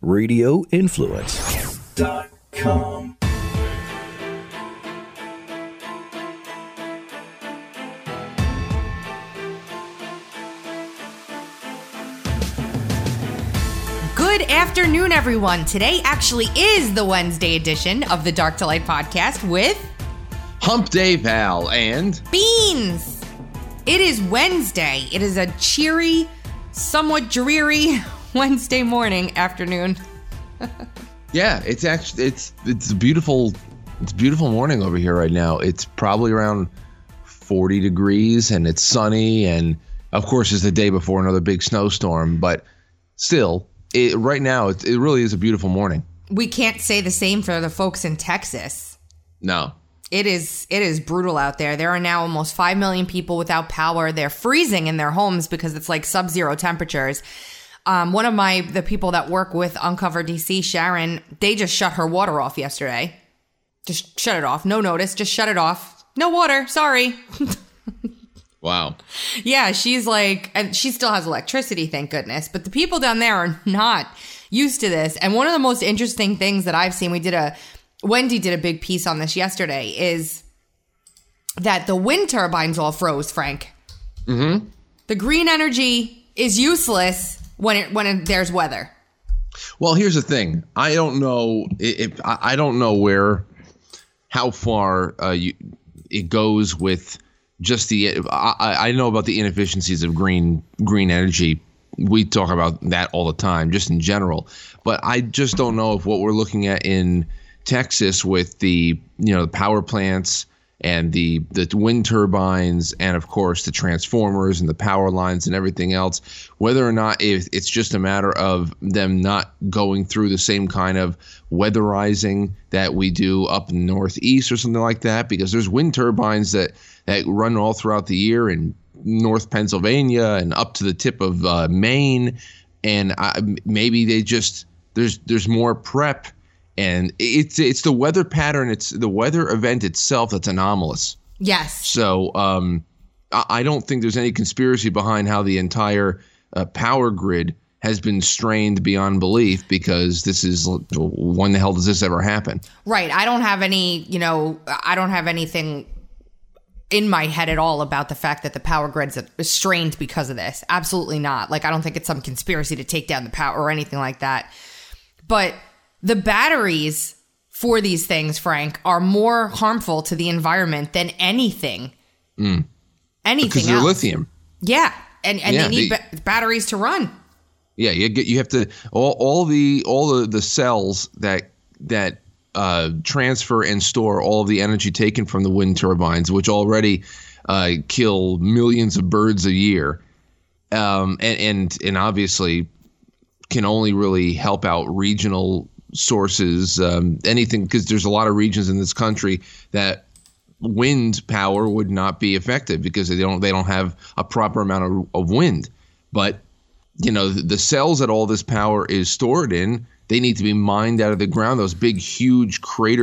radioinfluence.com. Good afternoon, everyone. Today actually is the Wednesday edition of the Dark to Light podcast with Hump Day Val and Beans. It is Wednesday. It is a cheery, somewhat dreary Wednesday afternoon. Yeah, it's a beautiful morning over here right now. It's probably around 40 degrees and it's sunny, and of course it's the day before another big snowstorm, but still right now it really is a beautiful morning. We can't say the same for the folks in Texas. No. It is brutal out there. There are now almost 5 million people without power. They're freezing in their homes because it's like sub-zero temperatures. One of the people that work with Uncover DC, Sharon, they just shut her water off yesterday. Just shut it off. No notice. Just shut it off. No water. Sorry. Wow. Yeah, she's like, and she still has electricity, thank goodness. But the people down there are not used to this. And one of the most interesting things that I've seen, Wendy did a big piece on this yesterday, is that the wind turbines all froze, Frank. Mm-hmm. The green energy is useless when there's weather. Well, here's the thing. I don't know how far it goes with just I know about the inefficiencies of green energy. We talk about that all the time, just in general. But I just don't know if what we're looking at in Texas with the power plants and the wind turbines and of course the transformers and the power lines and everything else, whether or not it's just a matter of them not going through the same kind of weatherizing that we do up in the Northeast or something like that, because there's wind turbines that run all throughout the year in North Pennsylvania and up to the tip of Maine, and maybe there's more prep. And it's the weather pattern, it's the weather event itself that's anomalous. Yes. So I don't think there's any conspiracy behind how the entire power grid has been strained beyond belief, because this is, when the hell does this ever happen? Right. I don't have anything in my head at all about the fact that the power grid's strained because of this. Absolutely not. Like, I don't think it's some conspiracy to take down the power or anything like that. But the batteries for these things, Frank, are more harmful to the environment than anything. Anything because they're else. Lithium. Yeah, and they need batteries to run. Yeah, you have to all the cells that transfer and store all of the energy taken from the wind turbines, which already kill millions of birds a year, and obviously can only really help out regional sources, anything, because there's a lot of regions in this country that wind power would not be effective because they don't have a proper amount of wind. But the cells that all this power is stored in, they need to be mined out of the ground. Those big, huge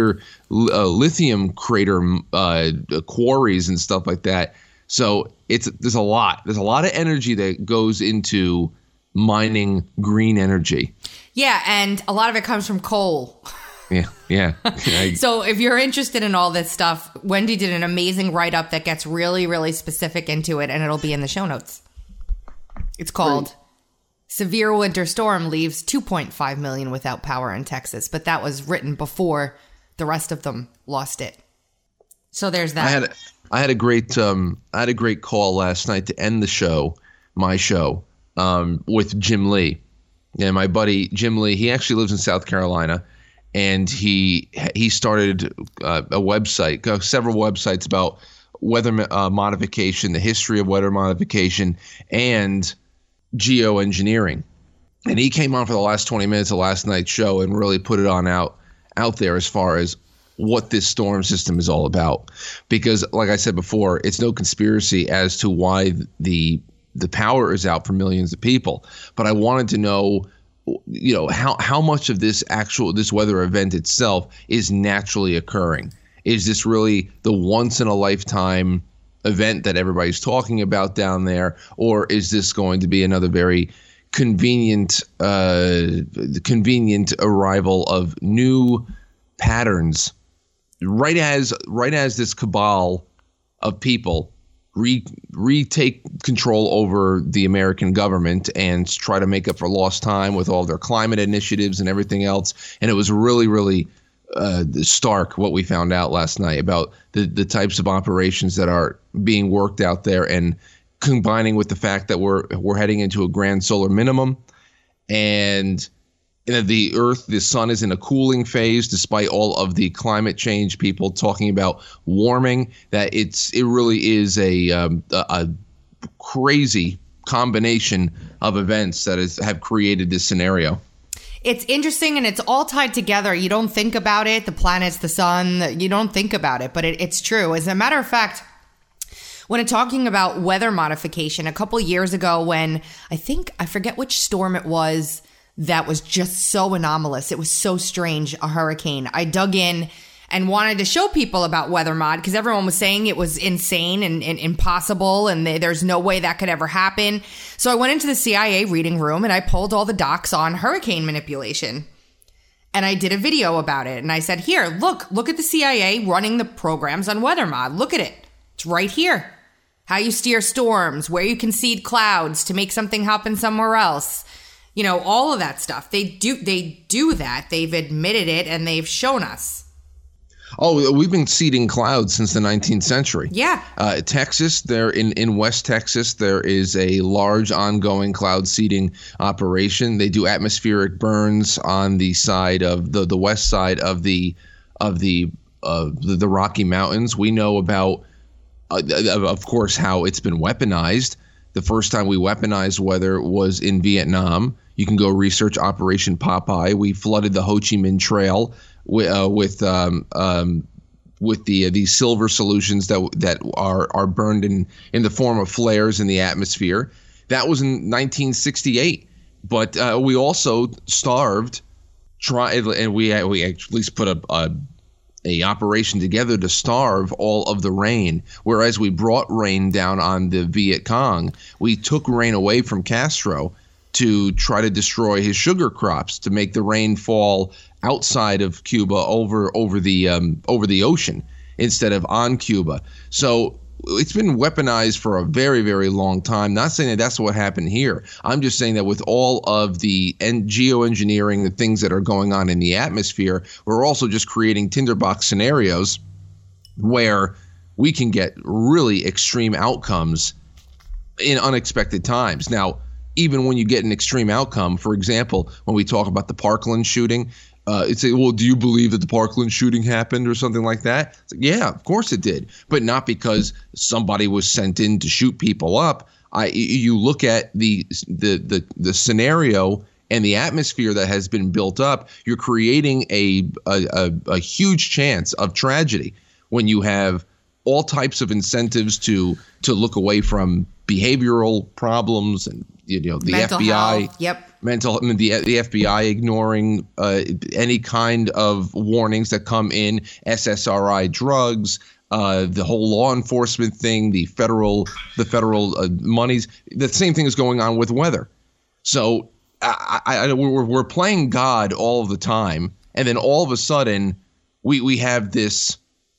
lithium crater quarries and stuff like that. So there's a lot of energy that goes into mining green energy. Yeah, and a lot of it comes from coal. Yeah. So if you're interested in all this stuff, Wendy did an amazing write-up that gets really, really specific into it, and it'll be in the show notes. It's called Severe Winter Storm Leaves 2.5 Million Without Power in Texas, but that was written before the rest of them lost it. So there's that. I had a great call last night to end the show, my show, with Jim Lee. And my buddy Jim Lee, he actually lives in South Carolina, and he started a website, several websites about weather modification, the history of weather modification, and geoengineering. And he came on for the last 20 minutes of last night's show and really put it on out there as far as what this storm system is all about. Because, like I said before, it's no conspiracy as to why the power is out for millions of people. But I wanted to know, how much of this weather event itself is naturally occurring. Is this really the once in a lifetime event that everybody's talking about down there, or is this going to be another very convenient arrival of new patterns right as this cabal of people retake control over the American government and try to make up for lost time with all their climate initiatives and everything else. And it was really, really stark what we found out last night about the types of operations that are being worked out there, and combining with the fact that we're heading into a grand solar minimum, and the sun is in a cooling phase despite all of the climate change people talking about warming. That it really is a crazy combination of events that have created this scenario. It's interesting, and it's all tied together. You don't think about it, the planets, the sun, you don't think about it, but it's true. As a matter of fact, when talking about weather modification, a couple years ago when I forget which storm it was that was just so anomalous. It was so strange, a hurricane. I dug in and wanted to show people about weather mod because everyone was saying it was insane and impossible, and there's no way that could ever happen. So I went into the CIA reading room and I pulled all the docs on hurricane manipulation. And I did a video about it. And I said, here, look at the CIA running the programs on weather mod. Look at it. It's right here. How you steer storms, where you can seed clouds to make something happen somewhere else. You know, all of that stuff. They do that. They've admitted it, and they've shown us. Oh, we've been seeding clouds since the 19th century. Yeah. Texas, there in West Texas, there is a large ongoing cloud seeding operation. They do atmospheric burns on the side of the west side of the Rocky Mountains. We know about, of course, how it's been weaponized. The first time we weaponized weather was in Vietnam. You can go research Operation Popeye. We flooded the Ho Chi Minh Trail with these silver solutions that are burned in the form of flares in the atmosphere. That was in 1968. But we also starved. We at least put a operation together to starve all of the rain. Whereas we brought rain down on the Viet Cong, we took rain away from Castro to try to destroy his sugar crops, to make the rain fall outside of Cuba over the ocean instead of on Cuba. So it's been weaponized for a very, very long time. Not saying that that's what happened here. I'm just saying that with all of the geoengineering, the things that are going on in the atmosphere, we're also just creating tinderbox scenarios where we can get really extreme outcomes in unexpected times. Now, even when you get an extreme outcome, for example, when we talk about the Parkland shooting, it's well, do you believe that the Parkland shooting happened or something like that? It's like, yeah, of course it did, but not because somebody was sent in to shoot people up. You look at the scenario and the atmosphere that has been built up. You're creating a huge chance of tragedy when you have all types of incentives to look away from behavioral problems, and the mental FBI, health. Yep. The FBI ignoring any kind of warnings that come in, SSRI drugs, the whole law enforcement thing, the federal monies. The same thing is going on with weather. So we're playing God all of the time, and then all of a sudden we have this.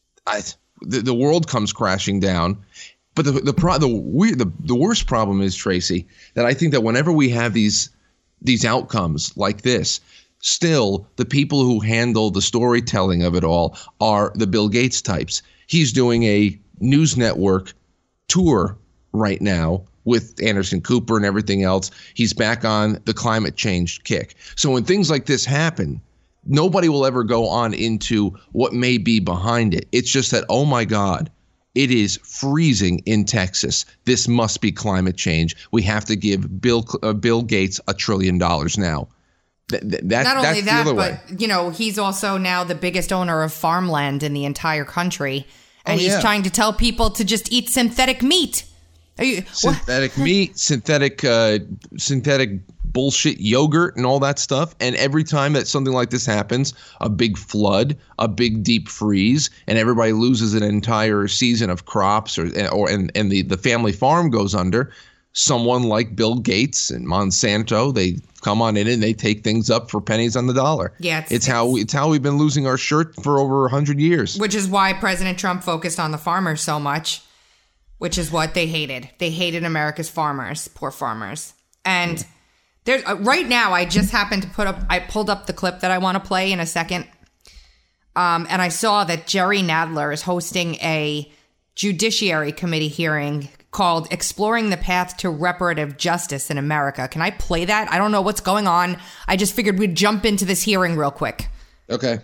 The world comes crashing down. But the worst problem is, Tracy, that I think that whenever we have these outcomes like this, still the people who handle the storytelling of it all are the Bill Gates types. He's doing a news network tour right now with Anderson Cooper and everything else. He's back on the climate change kick. So when things like this happen, nobody will ever go on into what may be behind it. It's just that, oh my God, it is freezing in Texas. This must be climate change. We have to give Bill Gates $1 trillion now. Not only that, but he's also now the biggest owner of farmland in the entire country, and he's trying to tell people to just eat synthetic meat. Synthetic meat, synthetic bullshit yogurt and all that stuff. And every time that something like this happens, a big flood, a big deep freeze, and everybody loses an entire season of crops, and the family farm goes under, someone like Bill Gates and Monsanto. They come on in and they take things up for pennies on the dollar. Yeah, it's how we've been losing our shirt for over 100 years. Which is why President Trump focused on the farmers so much, which is what they hated. They hated America's farmers, poor farmers. And there's right now, I just happened to I pulled up the clip that I want to play in a second. And I saw that Jerry Nadler is hosting a Judiciary Committee hearing called Exploring the Path to Reparative Justice in America. Can I play that? I don't know what's going on. I just figured we'd jump into this hearing real quick. Okay.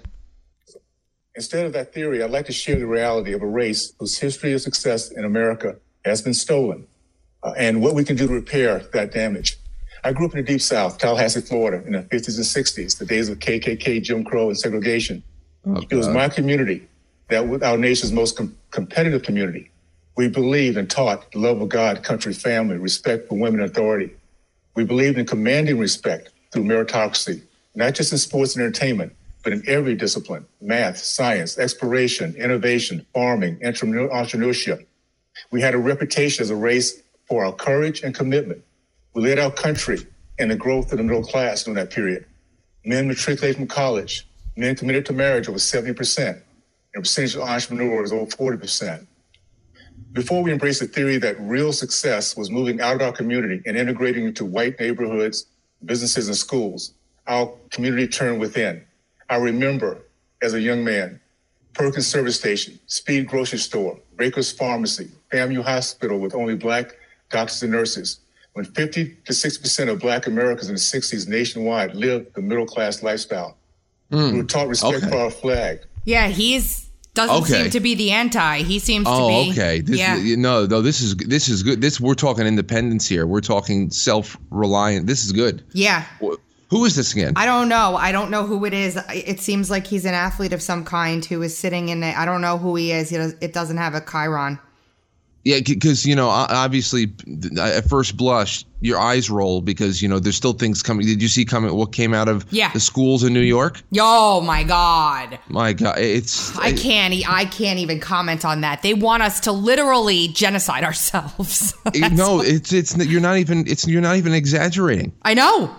Instead of that theory, I'd like to share the reality of a race whose history of success in America has been stolen and what we can do to repair that damage. I grew up in the Deep South, Tallahassee, Florida, in the 50s and 60s, the days of KKK, Jim Crow, and segregation. It was my community that was our nation's most competitive community. We believed and taught the love of God, country, family, respect for women and authority. We believed in commanding respect through meritocracy, not just in sports and entertainment, but in every discipline: math, science, exploration, innovation, farming, entrepreneurship. We had a reputation as a race for our courage and commitment. We led our country in the growth of the middle class during that period. Men matriculated from college, men committed to marriage over 70%, and the percentage of entrepreneurs over 40%. Before we embraced the theory that real success was moving out of our community and integrating into white neighborhoods, businesses, and schools, our community turned within. I remember, as a young man, Perkins Service Station, Speed Grocery Store, Baker's Pharmacy, FAMU Hospital with only Black doctors and nurses, when 50 to 60% of Black Americans in the 60s nationwide lived the middle-class lifestyle. We were taught respect for our flag. Yeah, doesn't seem to be the anti. He seems to be. Oh, okay. This is good. We're talking independence here. We're talking self-reliant. This is good. Yeah. Who is this again? I don't know. I don't know who it is. It seems like he's an athlete of some kind who is sitting in I don't know who he is. It doesn't have a chyron. Yeah, because, obviously, at first blush, your eyes roll because, there's still things coming. Did you see what came out of the schools in New York? Oh, my God. My God. I can't even comment on that. They want us to literally genocide ourselves. No, you're not even exaggerating. I know.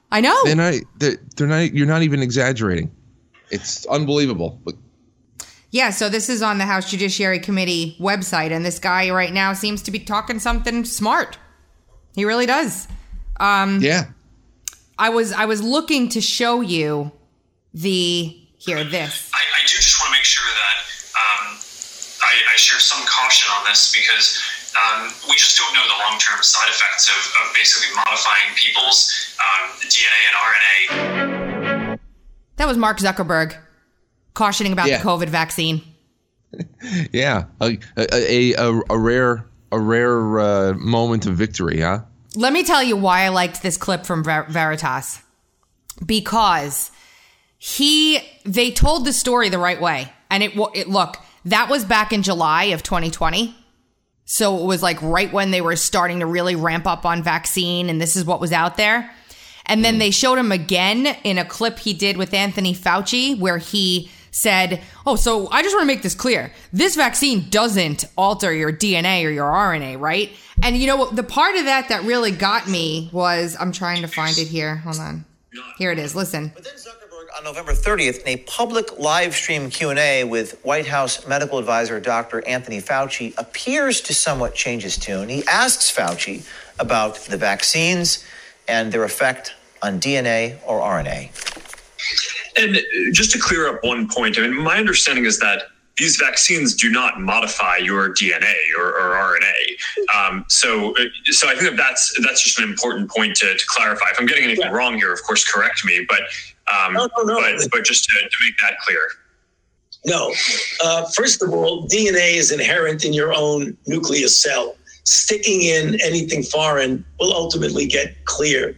You're not even exaggerating. It's unbelievable. But yeah, so this is on the House Judiciary Committee website, and this guy right now seems to be talking something smart. He really does. Yeah. I was looking to show you this. I do just want to make sure that I share some caution on this because we just don't know the long-term side effects of basically modifying people's DNA and RNA. That was Mark Zuckerberg cautioning about the COVID vaccine. Yeah, a rare moment of victory, huh? Let me tell you why I liked this clip from Veritas. Because they told the story the right way. And look, that was back in July of 2020. So it was like right when they were starting to really ramp up on vaccine, and this is what was out there. And then they showed him again in a clip he did with Anthony Fauci where he said, so I just want to make this clear. This vaccine doesn't alter your DNA or your RNA, right? And the part of that really got me was, I'm trying to find it here. Hold on. Here it is. Listen. But then Zuckerberg on November 30th in a public live stream Q&A with White House medical advisor Dr. Anthony Fauci appears to somewhat change his tune. He asks Fauci about the vaccines and their effect on DNA or RNA. And just to clear up one point, my understanding is that these vaccines do not modify your DNA or RNA. So I think that's just an important point to clarify. If I'm getting anything wrong here, of course, correct me. But No. But just to make that clear. No. First of all, DNA is inherent in your own nucleus cell. Sticking in anything foreign will ultimately get cleared.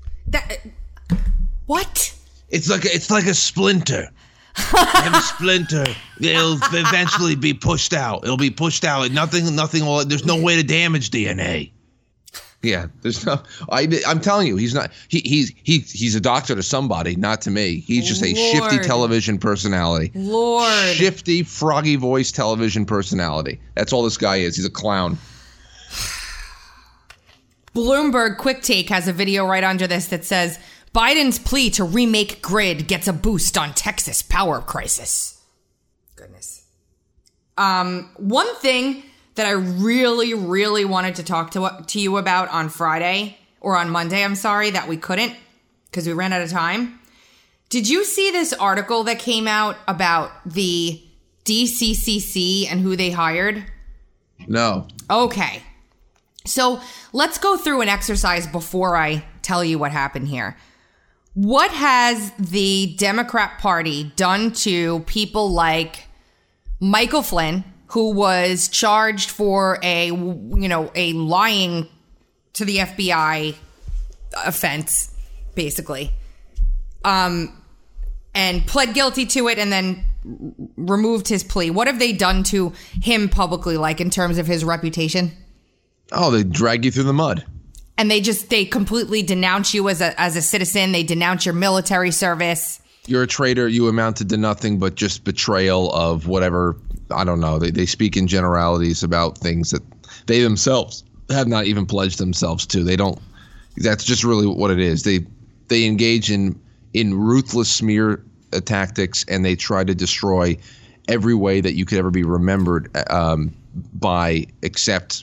What? It's like a splinter. And a splinter, it'll eventually be pushed out. It'll be pushed out. Nothing will. There's no way to damage DNA. Yeah, there's no. I'm telling you, he's not. He's a doctor to somebody, not to me. He's just a shifty television personality. Shifty, froggy voice television personality. That's all this guy is. He's a clown. Bloomberg Quick Take has a video right under this that says, Biden's plea to remake grid gets a boost on Texas power crisis. Goodness. One thing that I really, really wanted to talk to you about on Friday, or on Monday, I'm sorry, that we couldn't because we ran out of time. Did you see this article that came out about the DCCC and who they hired? No. Okay. So let's go through an exercise before I tell you what happened here. What has the Democrat Party done to people like Michael Flynn, who was charged for a lying to the FBI offense, basically, and pled guilty to it and then removed his plea? What have they done to him publicly, like in terms of his reputation? Oh, they drag you through the mud. And they completely denounce you as a citizen. They denounce your military service. You're a traitor. You amounted to nothing but just betrayal of whatever. I don't know. They speak in generalities about things that they themselves have not even pledged themselves to. They don't. That's just really what it is. They engage in ruthless smear tactics, and they try to destroy every way that you could ever be remembered by, except,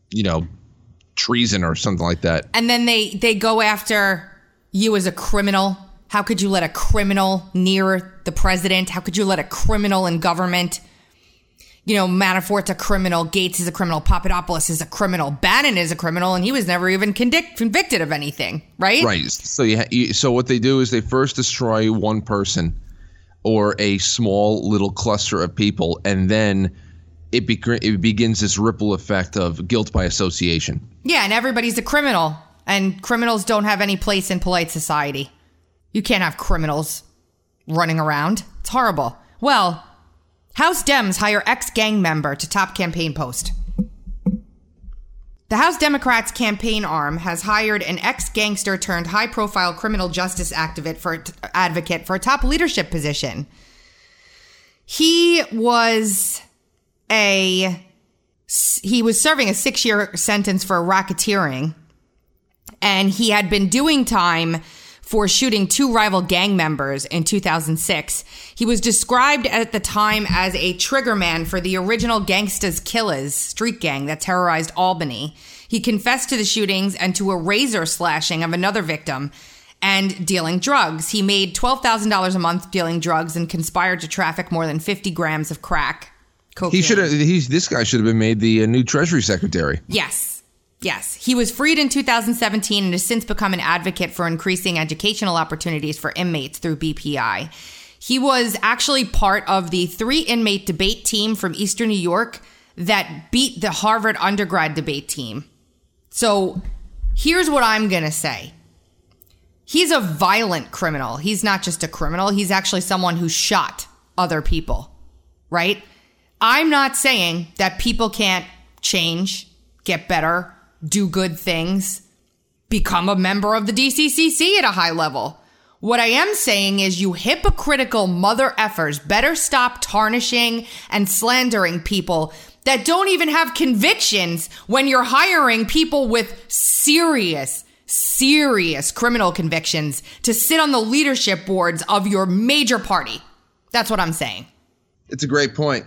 treason or something like that. And then they go after you as a criminal. How could you let a criminal near the president? How could you let a criminal in government? Manafort's a criminal. Gates is a criminal. Papadopoulos is a criminal. Bannon is a criminal, and he was never even convicted of anything, right? Right. So what they do is they first destroy one person or a small little cluster of people, and then it begins this ripple effect of guilt by association. Yeah, and everybody's a criminal, and criminals don't have any place in polite society. You can't have criminals running around. It's horrible. Well, House Dems hire ex-gang member to top campaign post. The House Democrats' campaign arm has hired an ex-gangster turned high-profile criminal justice advocate for a top leadership position. He was serving a 6-year sentence for racketeering, and he had been doing time for shooting 2 rival gang members in 2006. He was described at the time as a triggerman for the original Gangstas Killers street gang that terrorized Albany. He confessed to the shootings and to a razor slashing of another victim and dealing drugs. He made $12,000 a month dealing drugs and conspired to traffic more than 50 grams of crack cocaine. This guy should have been made the new Treasury Secretary. Yes. He was freed in 2017 and has since become an advocate for increasing educational opportunities for inmates through BPI. He was actually part of the 3-inmate debate team from Eastern New York that beat the Harvard undergrad debate team. So here's what I'm going to say. He's a violent criminal. He's not just a criminal. He's actually someone who shot other people, right? I'm not saying that people can't change, get better, do good things, become a member of the DCCC at a high level. What I am saying is you hypocritical mother effers better stop tarnishing and slandering people that don't even have convictions when you're hiring people with serious criminal convictions to sit on the leadership boards of your major party. That's what I'm saying. It's a great point.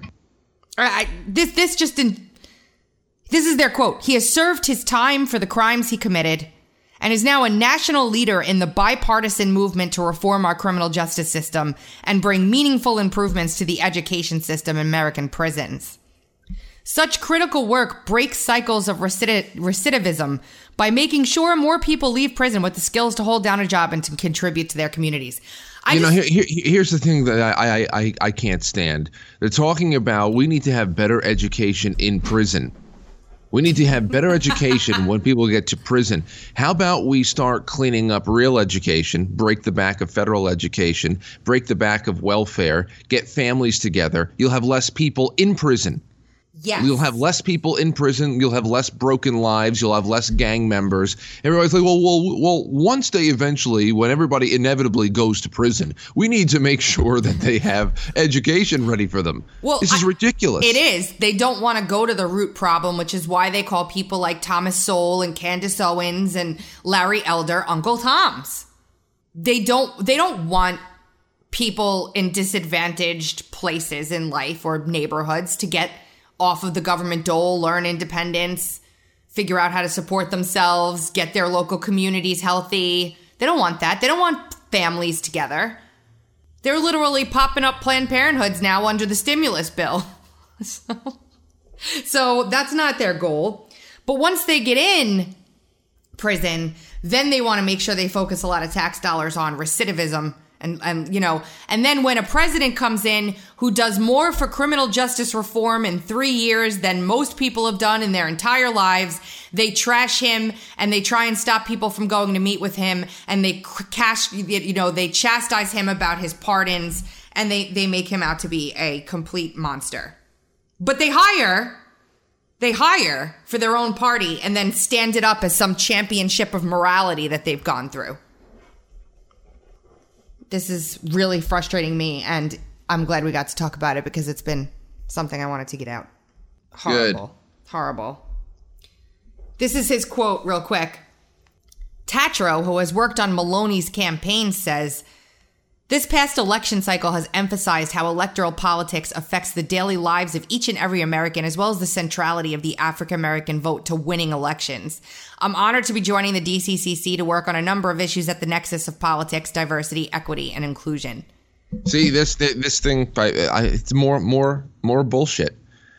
This is their quote. He has served his time for the crimes he committed and is now a national leader in the bipartisan movement to reform our criminal justice system and bring meaningful improvements to the education system in American prisons. Such critical work breaks cycles of recidivism by making sure more people leave prison with the skills to hold down a job and to contribute to their communities. Here's the thing that I can't stand. They're talking about we need to have better education in prison. We need to have better education when people get to prison. How about we start cleaning up real education, break the back of federal education, break the back of welfare, get families together. You'll have less people in prison. Yes. You'll have less people in prison. You'll have less broken lives. You'll have less gang members. Everybody's like, well, once they eventually, when everybody inevitably goes to prison, we need to make sure that they have education ready for them. Well, this is ridiculous. It is. They don't want to go to the root problem, which is why they call people like Thomas Sowell and Candace Owens and Larry Elder Uncle Toms. They don't want people in disadvantaged places in life or neighborhoods to get off of the government dole, learn independence, figure out how to support themselves, get their local communities healthy. They don't want that. They don't want families together. They're literally popping up Planned Parenthoods now under the stimulus bill. So that's not their goal. But once they get in prison, then they want to make sure they focus a lot of tax dollars on recidivism. And then when a president comes in who does more for criminal justice reform in 3 years than most people have done in their entire lives, they trash him and they try and stop people from going to meet with him, and they they chastise him about his pardons, and they make him out to be a complete monster. But they hire for their own party and then stand it up as some championship of morality that they've gone through. This is really frustrating me, and I'm glad we got to talk about it because it's been something I wanted to get out. Horrible. Good. Horrible. This is his quote real quick. Tatro, who has worked on Maloney's campaign, says, "This past election cycle has emphasized how electoral politics affects the daily lives of each and every American, as well as the centrality of the African American vote to winning elections. I'm honored to be joining the DCCC to work on a number of issues at the nexus of politics, diversity, equity, and inclusion." See, this thing, it's more bullshit.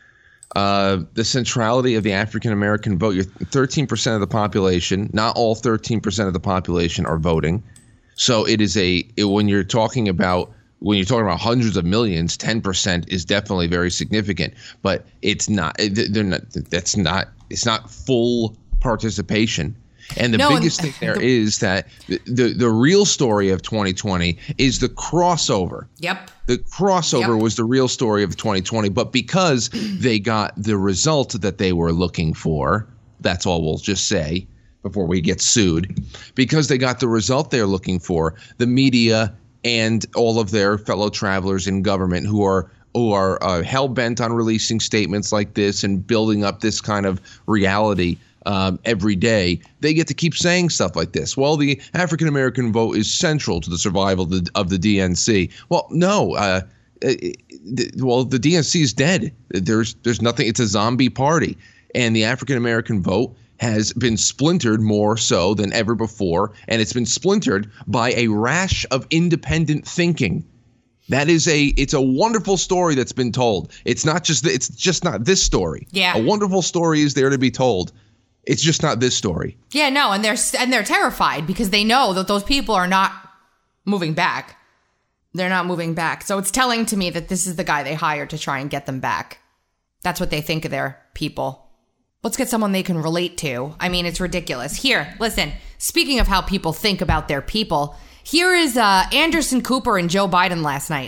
The centrality of the African American vote. You're 13% of the population. Not all 13% of the population are voting. So it is when you're talking about hundreds of millions, 10% is definitely very significant, but it's not. It's not full participation. And the biggest thing there is that the real story of 2020 is the crossover. Yep. The crossover was the real story of 2020, but because they got the result that they were looking for, that's all we'll just say before we get sued, because they got the result they're looking for, the media and all of their fellow travelers in government who are hell-bent on releasing statements like this and building up this kind of reality every day, they get to keep saying stuff like this. Well, the African-American vote is central to the survival of the DNC. Well, no. The DNC is dead. There's nothing. It's a zombie party. And the African-American vote has been splintered more so than ever before, and it's been splintered by a rash of independent thinking. It's a wonderful story that's been told. It's just not this story. Yeah. A wonderful story is there to be told. It's just not this story. Yeah, no, and they're terrified because they know that those people are not moving back. They're not moving back. So it's telling to me that this is the guy they hired to try and get them back. That's what they think of their people. Let's get someone they can relate to. I mean, it's ridiculous. Here, listen, speaking of how people think about their people, here is Anderson Cooper and Joe Biden last night.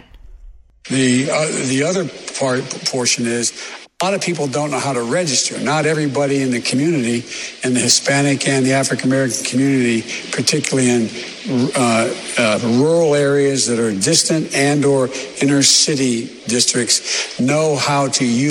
The other portion is a lot of people don't know how to register. Not everybody in the community, in the Hispanic and the African-American community, particularly in rural areas that are distant and or inner city districts, know how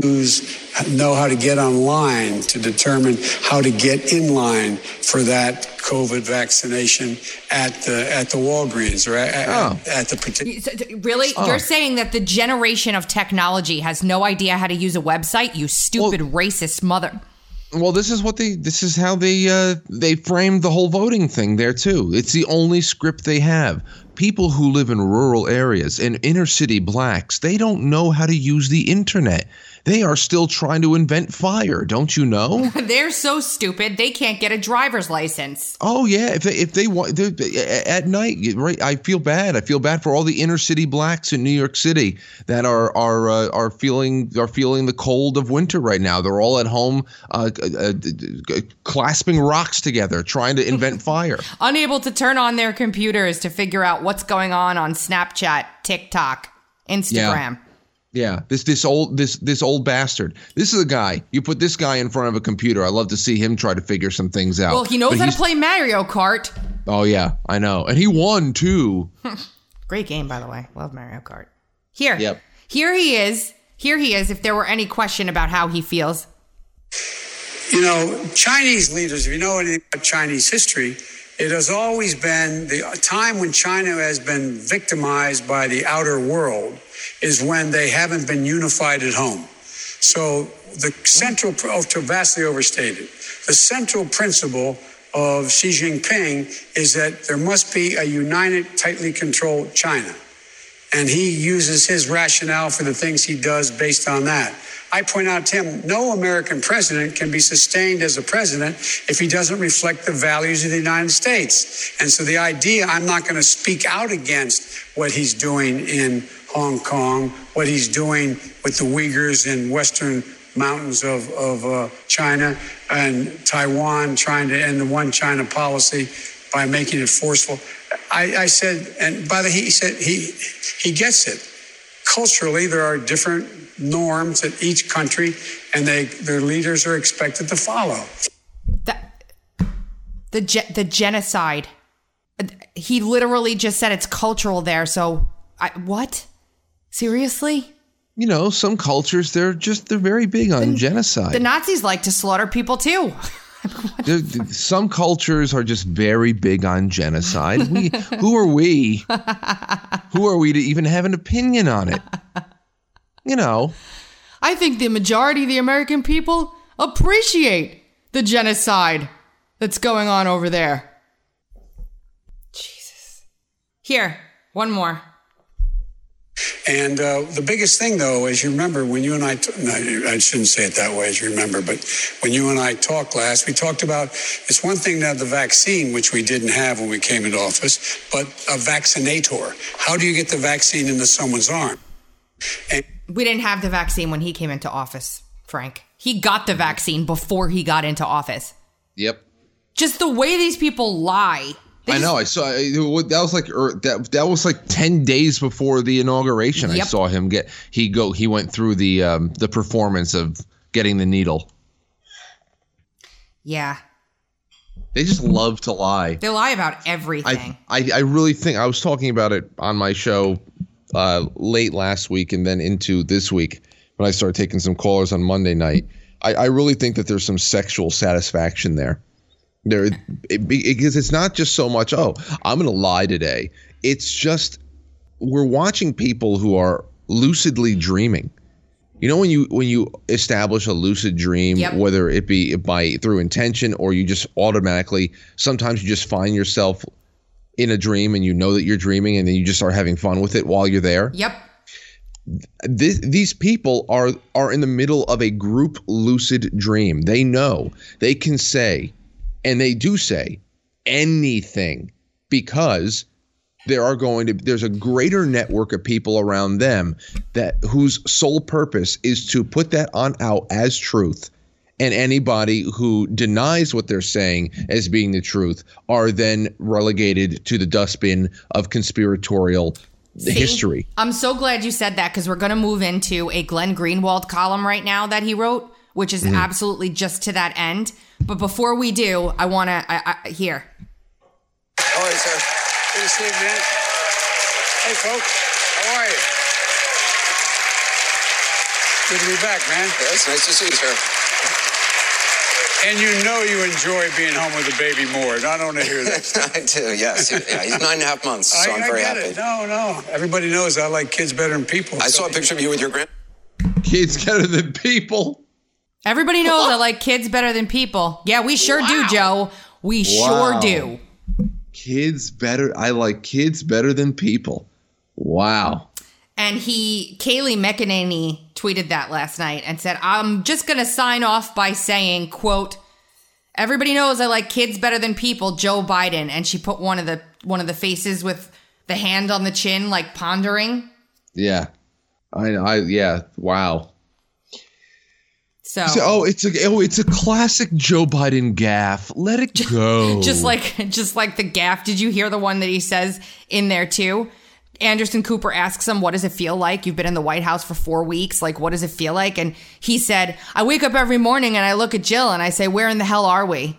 to get online to determine how to get in line for that COVID vaccination at the Walgreens or at the particular. Really? Oh. You're saying that the generation of technology has no idea how to use a website? You stupid racist mother. Well, this is how they framed the whole voting thing there too. It's the only script they have. People who live in rural areas and inner city blacks, they don't know how to use the internet. They are still trying to invent fire, don't you know? They're so stupid, they can't get a driver's license. Oh yeah, if they want at night, right? I feel bad. I feel bad for all the inner city blacks in New York City that are feeling the cold of winter right now. They're all at home, clasping rocks together, trying to invent fire. Unable to turn on their computers to figure out what's going on Snapchat, TikTok, Instagram. Yeah, this old bastard. This is a guy. You put this guy in front of a computer. I love to see him try to figure some things out. Well, he knows how to play Mario Kart. Oh yeah, I know, and he won too. Great game, by the way. Love Mario Kart. Here he is. If there were any question about how he feels. You know, Chinese leaders, if you know anything about Chinese history, it has always been the time when China has been victimized by the outer world is when they haven't been unified at home. So the central, vastly overstated, the central principle of Xi Jinping is that there must be a united, tightly controlled China. And he uses his rationale for the things he does based on that. I point out to him, no American president can be sustained as a president if he doesn't reflect the values of the United States. And so the idea, I'm not going to speak out against what he's doing in Hong Kong, what he's doing with the Uyghurs in Western mountains of China and Taiwan, trying to end the one China policy by making it forceful. I said, and by the he said he gets it. Culturally, there are different norms at each country, and their leaders are expected to follow. The genocide. He literally just said it's cultural there. So what? Seriously? You know, some cultures they're very big on genocide. The Nazis like to slaughter people too. Some cultures are just very big on genocide. Who are we? Who are we to even have an opinion on it? You know. I think the majority of the American people appreciate the genocide that's going on over there. Jesus. Here, one more. And the biggest thing, though, as you remember, when you and I shouldn't say it that way, as you remember, but when you and I talked last, we talked about, it's one thing to have the vaccine, which we didn't have when we came into office, but a vaccinator. How do you get the vaccine into someone's arm? And we didn't have the vaccine when he came into office, Frank. He got the vaccine before he got into office. Yep. Just the way these people lie. I know. I saw that was like 10 days before the inauguration. Yep. I saw him he went through the performance of getting the needle. Yeah. They just love to lie. They lie about everything. I really think I was talking about it on my show late last week and then into this week when I started taking some callers on Monday night. I really think that there's some sexual satisfaction there. Because it's not just so much, I'm going to lie today. It's just we're watching people who are lucidly dreaming. You know, when you establish a lucid dream, yep. Whether it be through intention or you just automatically, sometimes you just find yourself in a dream and you know that you're dreaming and then you just start having fun with it while you're there. Yep. These people are in the middle of a group lucid dream. They know they can say. And they do say anything because there's a greater network of people around them whose sole purpose is to put that on out as truth. And anybody who denies what they're saying as being the truth are then relegated to the dustbin of conspiratorial history. I'm so glad you said that because we're going to move into a Glenn Greenwald column right now that he wrote, which is absolutely just to that end. But before we do, I want to here. All right, sir. Good to see you, man. Hey, folks. How are you? Good to be back, man. Yeah, it's nice to see you, sir. And you know you enjoy being home with the baby more. I don't want to hear that. I do, yes. Yeah, he's 9.5 months, so I'm very happy. It. No. Everybody knows I like kids better than people. I saw a picture of you with your grand. Kids better than people. Everybody knows I like kids better than people. Yeah, we sure do, Joe. We sure do. I like kids better than people. Wow. And Kayleigh McEnany tweeted that last night and said, I'm just going to sign off by saying, quote, everybody knows I like kids better than people, Joe Biden. And she put one of the faces with the hand on the chin, like pondering. Yeah. Yeah. Wow. So it's a classic Joe Biden gaffe. Let it go. just like the gaffe. Did you hear the one that he says in there too? Anderson Cooper asks him, what does it feel like? You've been in the White House for 4 weeks. Like, what does it feel like? And he said, I wake up every morning and I look at Jill and I say, where in the hell are we?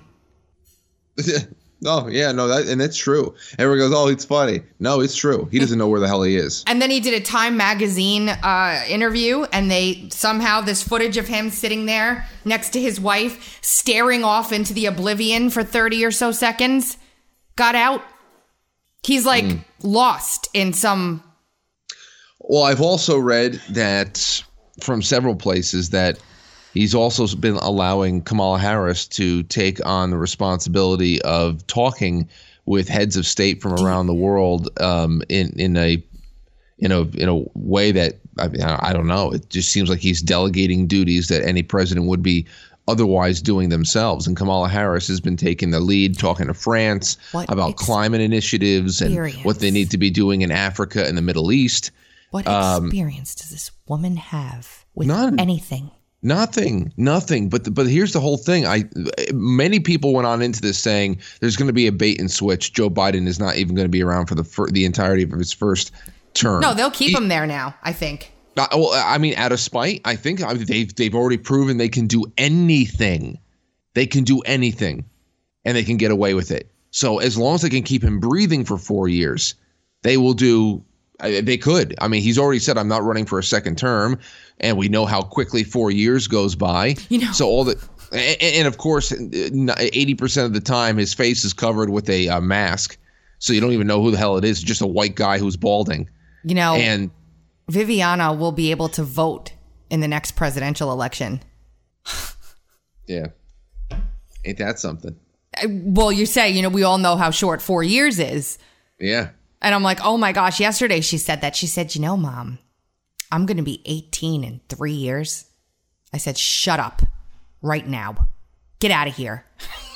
Oh, yeah, no, and that's true. Everyone goes, oh, it's funny. No, it's true. He doesn't know where the hell he is. And then he did a Time magazine interview, and this footage of him sitting there next to his wife, staring off into the oblivion for 30 or so seconds, got out. He's like lost in some. Well, I've also read that from several places that he's also been allowing Kamala Harris to take on the responsibility of talking with heads of state from around the world in a way that I don't know. It just seems like he's delegating duties that any president would be otherwise doing themselves. And Kamala Harris has been taking the lead, talking to France about climate initiatives and what they need to be doing in Africa and the Middle East. What experience does this woman have with anything? Nothing. But here's the whole thing. Many people went on into this saying there's going to be a bait and switch. Joe Biden is not even going to be around for the entirety of his first term. No, they'll keep him there now, I think. Well, I mean, out of spite, I think they've already proven they can do anything. They can do anything, and they can get away with it. So as long as they can keep him breathing for 4 years, they will do. They could. I mean, he's already said, I'm not running for a second term, and we know how quickly 4 years goes by. So and of course, 80% of the time, his face is covered with a mask, so you don't even know who the hell it is. It's just a white guy who's balding. And Viviana will be able to vote in the next presidential election. Yeah. Ain't that something? Well, you say, we all know how short 4 years is. Yeah. And I'm like, oh my gosh, yesterday she said that. She said, Mom, I'm going to be 18 in 3 years. I said, shut up right now. Get out of here.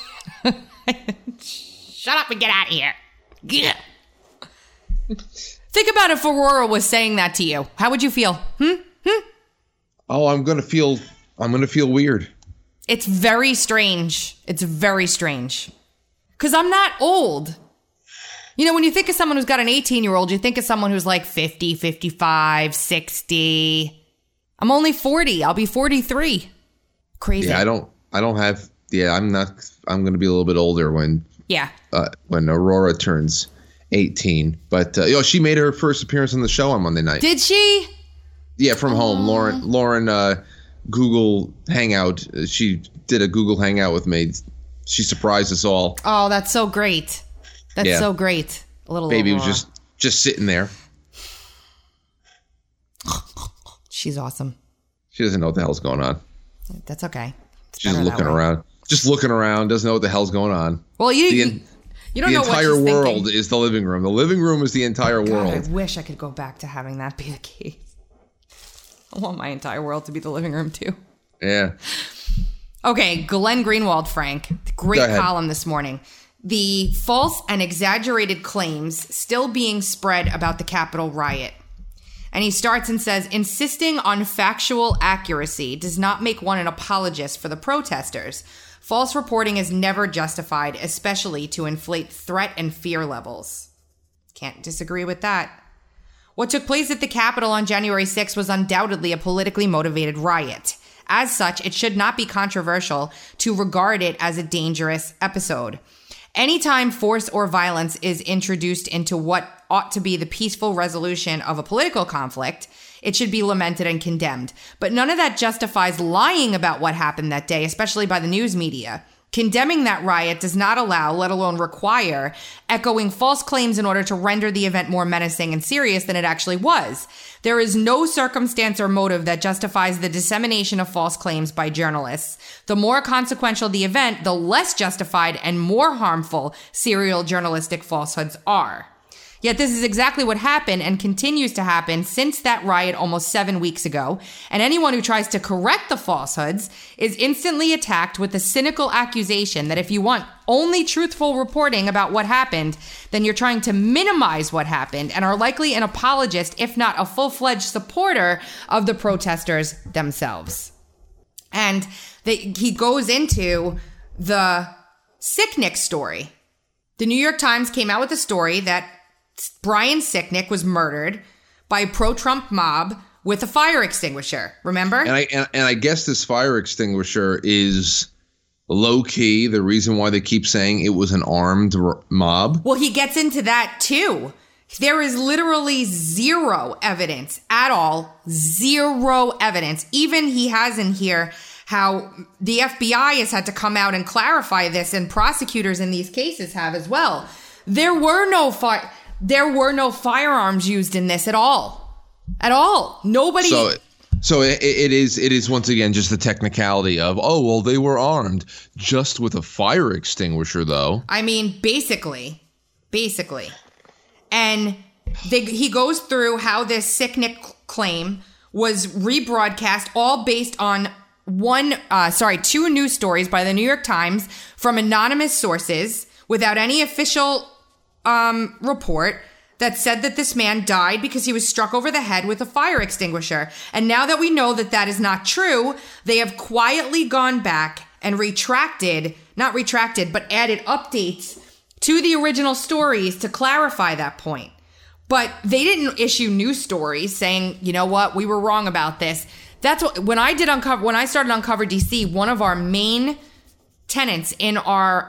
Shut up and get out of here. Get. Think about if Aurora was saying that to you. How would you feel? Oh, I'm going to feel weird. It's very strange. It's very strange. Because I'm not old. When you think of someone who's got an 18-year-old, you think of someone who's like 50, 55, 60. I'm only 40. I'll be 43. Crazy. Yeah, I don't have. Yeah, I'm going to be a little bit older when Aurora turns 18. But she made her first appearance on the show on Monday night. Did she? Yeah, from home. Lauren Google Hangout. She did a Google Hangout with me. She surprised us all. Oh, that's so great. That's so great. A little baby Aurora. was just sitting there. She's awesome. She doesn't know what the hell's going on. That's okay. She's looking around. Just looking around. Doesn't know what the hell's going on. Well, you don't know what she's thinking. The entire world is the living room. The living room is the entire world. I wish I could go back to having that be the case. I want my entire world to be the living room too. Yeah. Okay, Glenn Greenwald, Frank. Great column this morning. The false and exaggerated claims still being spread about the Capitol riot. And he starts and says, insisting on factual accuracy does not make one an apologist for the protesters. False reporting is never justified, especially to inflate threat and fear levels. Can't disagree with that. What took place at the Capitol on January 6th was undoubtedly a politically motivated riot. As such, it should not be controversial to regard it as a dangerous episode. Anytime force or violence is introduced into what ought to be the peaceful resolution of a political conflict, it should be lamented and condemned. But none of that justifies lying about what happened that day, especially by the news media. Condemning that riot does not allow, let alone require, echoing false claims in order to render the event more menacing and serious than it actually was. There is no circumstance or motive that justifies the dissemination of false claims by journalists. The more consequential the event, the less justified and more harmful serial journalistic falsehoods are. Yet this is exactly what happened and continues to happen since that riot almost 7 weeks ago. And anyone who tries to correct the falsehoods is instantly attacked with the cynical accusation that if you want only truthful reporting about what happened, then you're trying to minimize what happened and are likely an apologist, if not a full-fledged supporter of the protesters themselves. And he goes into the Sicknick story. The New York Times came out with a story that Brian Sicknick was murdered by a pro-Trump mob with a fire extinguisher. Remember? And I guess this fire extinguisher is low key. The reason why they keep saying it was an armed mob. Well, he gets into that too. There is literally zero evidence at all. Zero evidence. Even he has in here how the FBI has had to come out and clarify this, and prosecutors in these cases have as well. There were no firearms used in this at all. At all. Nobody. So it is once again just the technicality of, oh, well, they were armed just with a fire extinguisher, though. I mean, basically. And he goes through how this Sicknick claim was rebroadcast, all based on two news stories by the New York Times from anonymous sources without any official report that said that this man died because he was struck over the head with a fire extinguisher. And now that we know that that is not true, they have quietly gone back and added updates to the original stories to clarify that point. But they didn't issue news stories saying, you know what, we were wrong about this. That's what, when I started Uncover DC, one of our main tenets in our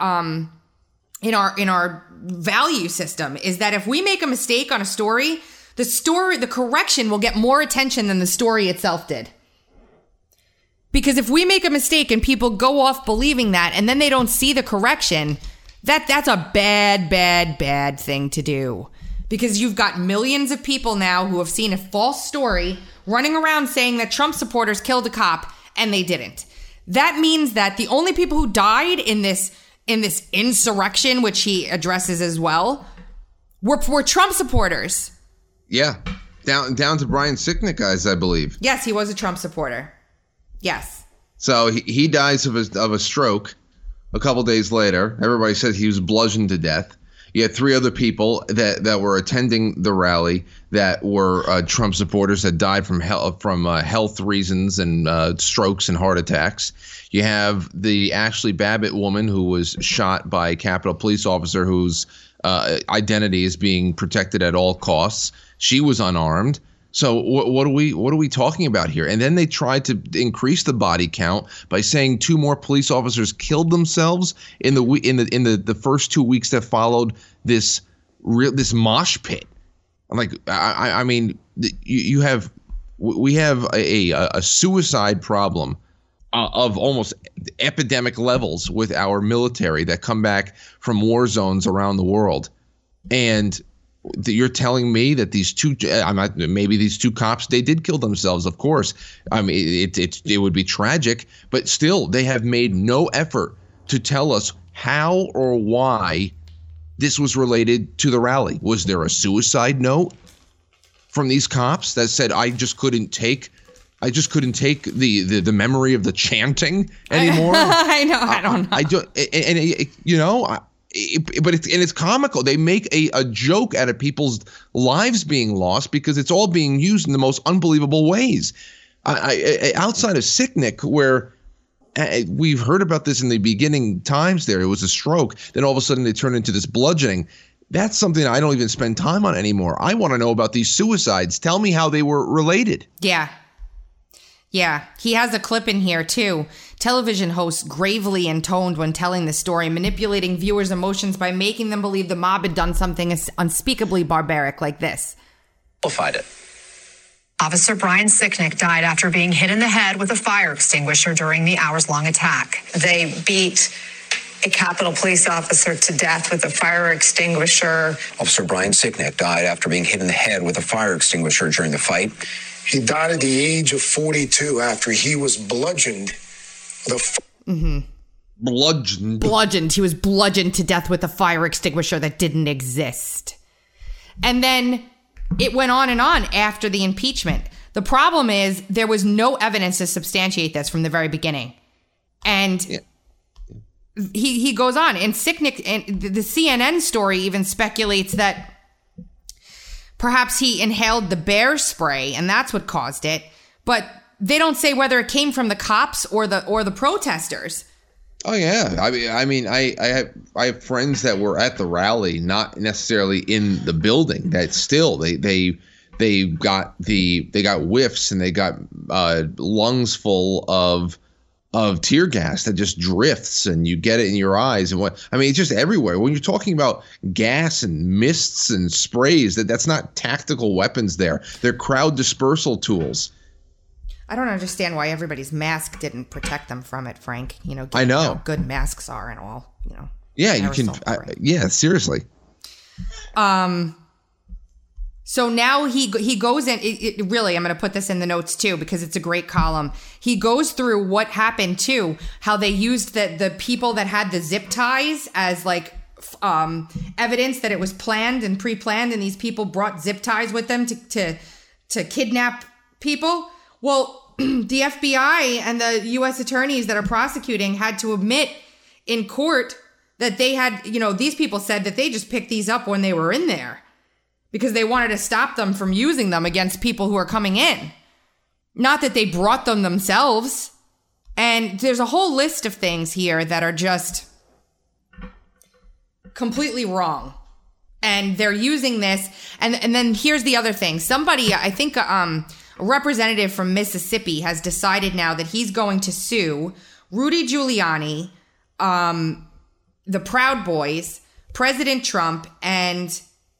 value system is that if we make a mistake on a story, the correction will get more attention than the story itself did. Because if we make a mistake and people go off believing that and then they don't see the correction, that's a bad thing to do. Because you've got millions of people now who have seen a false story running around saying that Trump supporters killed a cop, and they didn't. That means that the only people who died in this insurrection, which he addresses as well, were Trump supporters. Yeah. Down to Brian Sicknick, guys, I believe. Yes, he was a Trump supporter. Yes. So he dies of a stroke a couple days later. Everybody says he was bludgeoned to death. You had 3 other people that were attending the rally that were Trump supporters that died from health reasons and strokes and heart attacks. You have the Ashley Babbitt woman who was shot by a Capitol police officer whose identity is being protected at all costs. She was unarmed. So what are we talking about here? And then they tried to increase the body count by saying 2 more police officers killed themselves in the first 2 weeks that followed this mosh pit. I'm like, I mean, we have a suicide problem of almost epidemic levels with our military that come back from war zones around the world, and you're telling me that these 2 cops, they did kill themselves, of course. I mean, it would be tragic, but still, they have made no effort to tell us how or why this was related to the rally. Was there a suicide note from these cops that said, I just couldn't take the memory of the chanting anymore? I know. I don't know. But it's comical. They make a joke out of people's lives being lost because it's all being used in the most unbelievable ways. Outside of Sicknick, where we've heard about this in the beginning times, it was a stroke. Then all of a sudden they turn into this bludgeoning. That's something I don't even spend time on anymore. I want to know about these suicides. Tell me how they were related. Yeah. He has a clip in here too. Television hosts gravely intoned when telling the story, manipulating viewers' emotions by making them believe the mob had done something unspeakably barbaric like this. Amplified it. Officer Brian Sicknick died after being hit in the head with a fire extinguisher during the hours-long attack. They beat a Capitol police officer to death with a fire extinguisher. Officer Brian Sicknick died after being hit in the head with a fire extinguisher during the fight. He died at the age of 42 after he was bludgeoned. Bludgeoned. He was bludgeoned to death with a fire extinguisher that didn't exist. And then it went on and on after the impeachment. The problem is there was no evidence to substantiate this from the very beginning. And he goes on. And Sicknick, and the CNN story even speculates that perhaps he inhaled the bear spray and that's what caused it. But they don't say whether it came from the cops or the protesters. Oh yeah, I have friends that were at the rally, not necessarily in the building. That still they got whiffs and they got lungs full of tear gas that just drifts and you get it in your eyes and it's just everywhere. When you're talking about gas and mists and sprays, that's not tactical weapons. They're crowd dispersal tools. I don't understand why everybody's mask didn't protect them from it, Frank. I know how good masks are and all. Yeah, you can. Yeah, seriously. So now he goes in. Really, I'm going to put this in the notes too because it's a great column. He goes through what happened too, how they used the people that had the zip ties as like evidence that it was planned and pre-planned, and these people brought zip ties with them to kidnap people. Well, the FBI and the U.S. attorneys that are prosecuting had to admit in court that they had, these people said that they just picked these up when they were in there because they wanted to stop them from using them against people who are coming in. Not that they brought them themselves. And there's a whole list of things here that are just completely wrong. And they're using this. And then here's the other thing. Somebody, I think, a representative from Mississippi has decided now that he's going to sue Rudy Giuliani, the Proud Boys, President Trump, and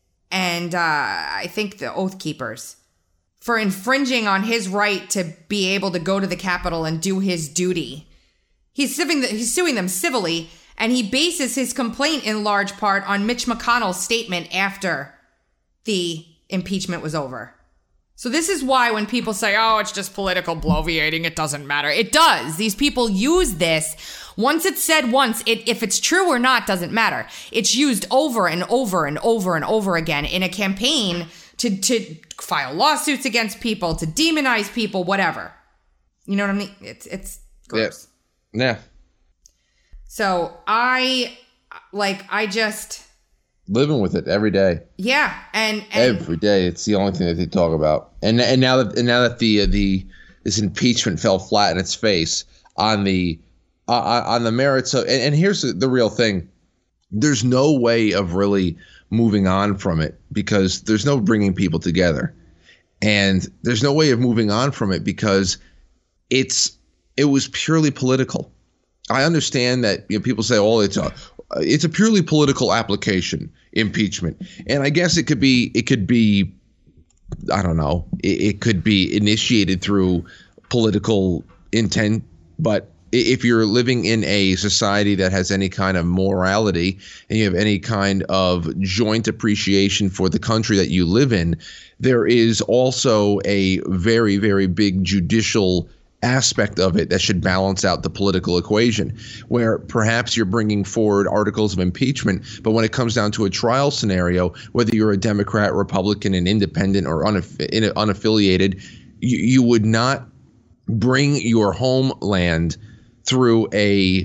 I think the Oath Keepers for infringing on his right to be able to go to the Capitol and do his duty. He's suing them civilly, and he bases his complaint in large part on Mitch McConnell's statement after the impeachment was over. So this is why when people say, oh, it's just political bloviating, it doesn't matter. It does. These people use this. Once it's said once, if it's true or not doesn't matter. It's used over and over and over and over again in a campaign to file lawsuits against people, to demonize people, whatever. You know what I mean? It's gross. Yeah. So I just... living with it every day. Yeah, and every day it's the only thing that they talk about. And now that this impeachment fell flat in its face on the merits of, and here's the real thing. There's no way of really moving on from it because there's no bringing people together. And there's no way of moving on from it because it was purely political. I understand that people say, "Oh, it's a purely political application, impeachment," and I guess it could be, I don't know, it could be initiated through political intent. But if you're living in a society that has any kind of morality and you have any kind of joint appreciation for the country that you live in, there is also a very, very big judicial aspect of it that should balance out the political equation, where perhaps you're bringing forward articles of impeachment, but when it comes down to a trial scenario, whether you're a Democrat, Republican, an independent, or unaffiliated, you would not bring your homeland through an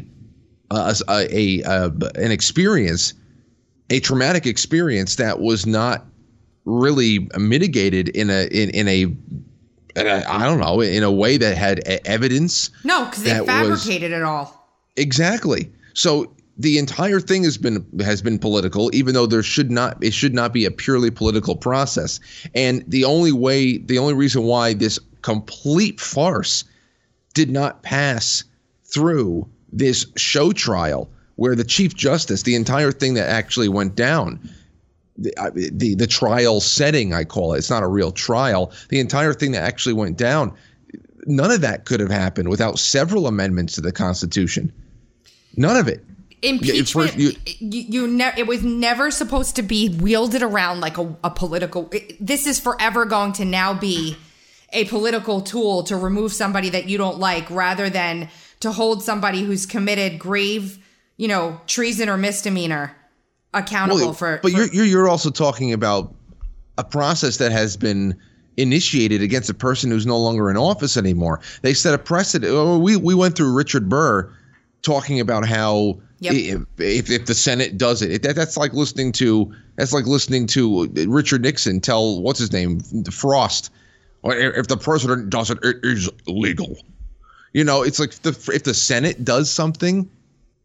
experience, a traumatic experience that was not really mitigated in a way that had evidence. No, because they fabricated it all. Exactly. So the entire thing has been political, even though it should not be a purely political process. And the only reason why this complete farce did not pass through this show trial, where the Chief Justice, the entire thing that actually went down, the trial setting, I call it. It's not a real trial. The entire thing that actually went down, none of that could have happened without several amendments to the Constitution. None of it. Impeachment, it was never supposed to be wielded around like a political. This is forever going to now be a political tool to remove somebody that you don't like, rather than to hold somebody who's committed grave, treason or misdemeanor accountable for. But you're also talking about a process that has been initiated against a person who's no longer in office anymore. They set a precedent. We went through Richard Burr talking about how if the Senate does it, that's like listening to Richard Nixon tell what's his name, Frost, or if the president does it, it is illegal. It's like if the Senate does something,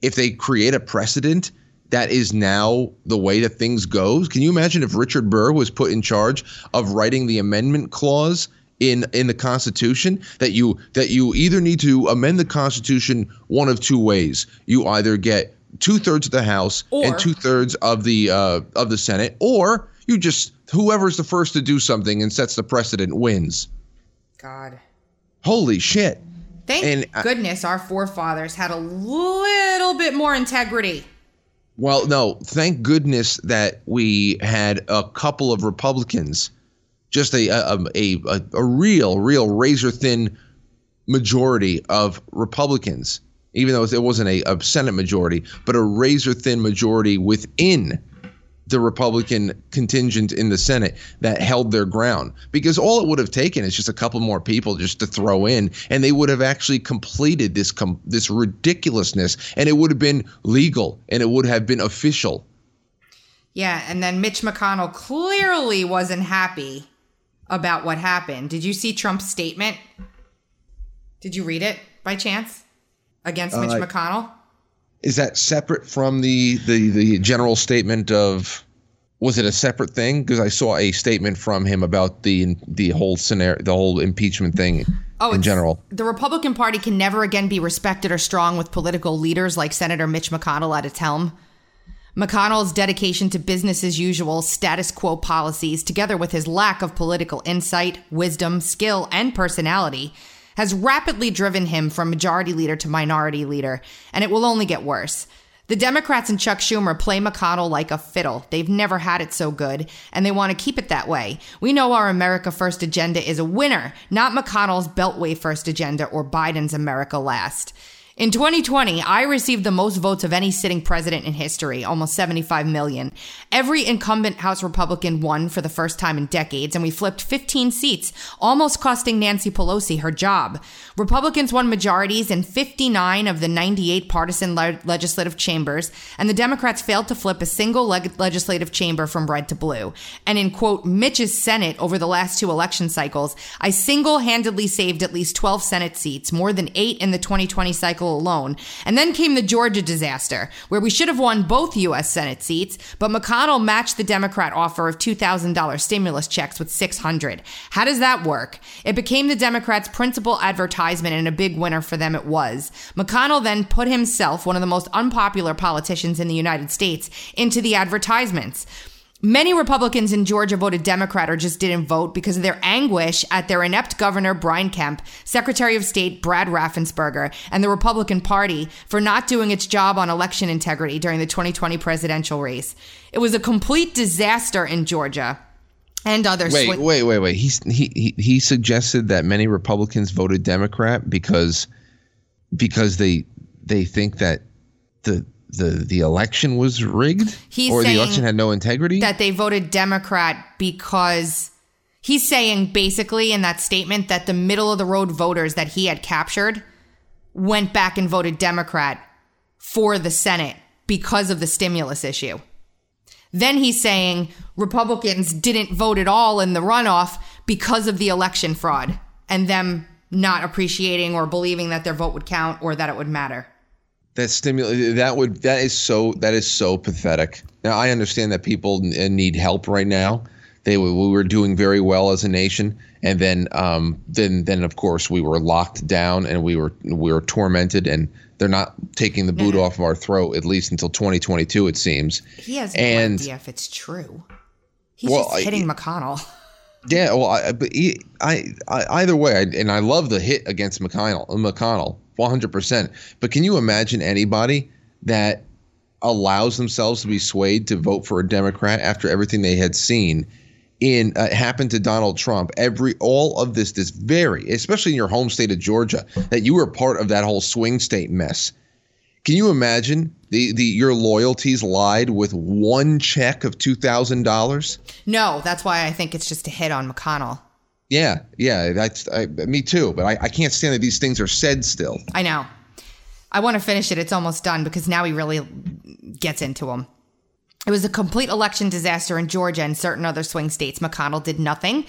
if they create a precedent that is now the way that things goes. Can you imagine if Richard Burr was put in charge of writing the amendment clause in the Constitution that you either need to amend the Constitution one of two ways? You either get 2/3 of the House and 2/3 of the Senate, or you just whoever's the first to do something and sets the precedent wins. God. Holy shit. Thank goodness our forefathers had a little bit more integrity. Well, no, thank goodness that we had a couple of Republicans, just a real razor thin majority of Republicans, even though it wasn't a Senate majority, but a razor thin majority within the Republican contingent in the Senate that held their ground, because all it would have taken is just a couple more people just to throw in, and they would have actually completed this ridiculousness, and it would have been legal and it would have been official. Yeah, and then Mitch McConnell clearly wasn't happy about what happened. Did you see Trump's statement? Did you read it by chance against Mitch McConnell? Is that separate from the general statement of, was it a separate thing? Because I saw a statement from him about the whole scenario, the whole impeachment thing in general. The Republican Party can never again be respected or strong with political leaders like Senator Mitch McConnell at its helm. McConnell's dedication to business as usual, status quo policies, together with his lack of political insight, wisdom, skill, and personality, has rapidly driven him from majority leader to minority leader, and it will only get worse. The Democrats and Chuck Schumer play McConnell like a fiddle. They've never had it so good, and they want to keep it that way. We know our America First agenda is a winner, not McConnell's Beltway First agenda or Biden's America Last. In 2020, I received the most votes of any sitting president in history, almost 75 million. Every incumbent House Republican won for the first time in decades, and we flipped 15 seats, almost costing Nancy Pelosi her job. Republicans won majorities in 59 of the 98 partisan legislative chambers, and the Democrats failed to flip a single legislative chamber from red to blue. And in, quote, Mitch's Senate over the last two election cycles, I single-handedly saved at least 12 Senate seats, more than 8 in the 2020 cycle alone. And then came the Georgia disaster, where we should have won both U.S. Senate seats, but McConnell matched the Democrat offer of $2,000 stimulus checks with $600. How does that work? It became the Democrats' principal advertisement, and a big winner for them it was. McConnell then put himself, one of the most unpopular politicians in the United States, into the advertisements. Many Republicans in Georgia voted Democrat or just didn't vote because of their anguish at their inept governor, Brian Kemp, Secretary of State, Brad Raffensperger, and the Republican Party for not doing its job on election integrity during the 2020 presidential race. It was a complete disaster in Georgia. And others. Wait. He suggested that many Republicans voted Democrat because they think that the election was rigged, or the election had no integrity? That they voted Democrat because he's saying basically in that statement that the middle of the road voters that he had captured went back and voted Democrat for the Senate because of the stimulus issue. Then he's saying Republicans didn't vote at all in the runoff because of the election fraud and them not appreciating or believing that their vote would count or that it would matter. That is so pathetic. Now I understand that people need help right now. We were doing very well as a nation, and then of course we were locked down and we were tormented, and they're not taking the boot off of our throat at least until 2022 it seems. He has no idea if it's true. He's just hitting McConnell. Yeah, well, either way, I love the hit against McConnell 100%. But can you imagine anybody that allows themselves to be swayed to vote for a Democrat after everything they had seen happened to Donald Trump? All of this especially in your home state of Georgia, that you were part of that whole swing state mess. Can you imagine your loyalties lied with one check of $2,000? No, that's why I think it's just a hit on McConnell. Yeah, me too. But I can't stand that these things are said still. I know. I want to finish it. It's almost done because now he really gets into them. It was a complete election disaster in Georgia and certain other swing states. McConnell did nothing.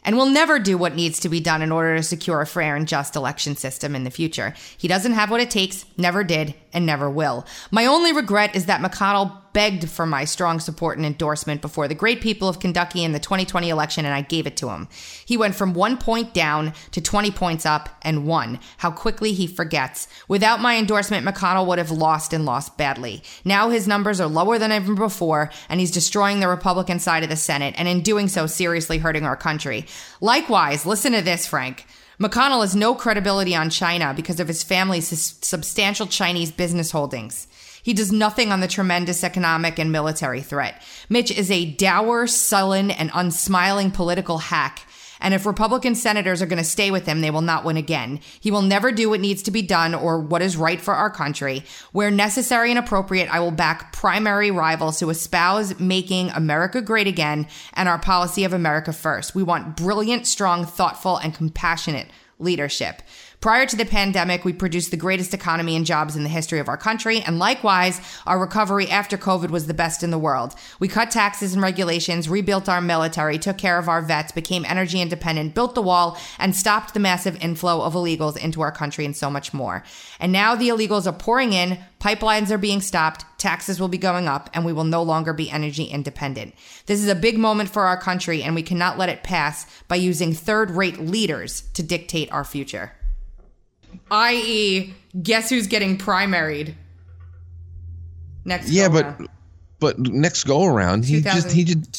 and will never do what needs to be done in order to secure a fair and just election system in the future. He doesn't have what it takes, never did, and never will. My only regret is that McConnell begged for my strong support and endorsement before the great people of Kentucky in the 2020 election, and I gave it to him. He went from 1 point down to 20 points up and won. How quickly he forgets. Without my endorsement, McConnell would have lost and lost badly. Now his numbers are lower than ever before, and he's destroying the Republican side of the Senate, and in doing so, seriously hurting our country. Likewise, listen to this, Frank. McConnell has no credibility on China because of his family's substantial Chinese business holdings. He does nothing on the tremendous economic and military threat. Mitch is a dour, sullen, and unsmiling political hack. And if Republican senators are going to stay with him, they will not win again. He will never do what needs to be done or what is right for our country. Where necessary and appropriate, I will back primary rivals who espouse making America great again and our policy of America first. We want brilliant, strong, thoughtful, and compassionate leadership. Prior to the pandemic, we produced the greatest economy and jobs in the history of our country, and likewise, our recovery after COVID was the best in the world. We cut taxes and regulations, rebuilt our military, took care of our vets, became energy independent, built the wall, and stopped the massive inflow of illegals into our country, and so much more. And now the illegals are pouring in, pipelines are being stopped, taxes will be going up, and we will no longer be energy independent. This is a big moment for our country, and we cannot let it pass by using third-rate leaders to dictate our future. I.e., guess who's getting primaried next? Yeah, but next go around, he just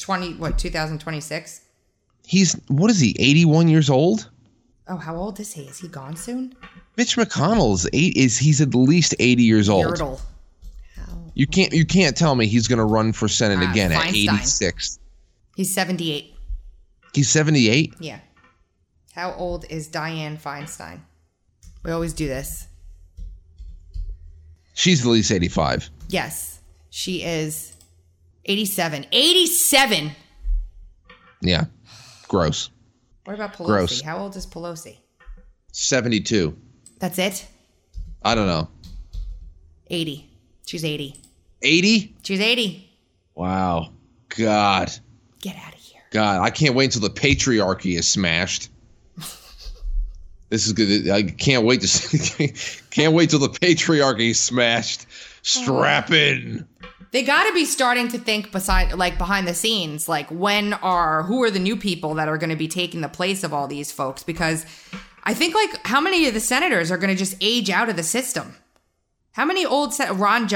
2026. What is he? 81 years old? Oh, how old is he? Is he gone soon? Mitch McConnell's he's at least 80 years old. You can't tell me he's going to run for Senate again at 86. He's 78. He's 78? Yeah. How old is Dianne Feinstein? We always do this. She's at least 85. Yes. She is 87. 87! Yeah. Gross. What about Pelosi? Gross. How old is Pelosi? 72. That's it? I don't know. 80. She's 80. 80? She's 80. Wow. God. Get out of here. God, I can't wait until the patriarchy is smashed. This is good. I can't wait till the patriarchy is smashed. Strap in. They got to be starting to think behind the scenes, like who are the new people that are going to be taking the place of all these folks? Because I think how many of the senators are going to just age out of the system? How many old Chuck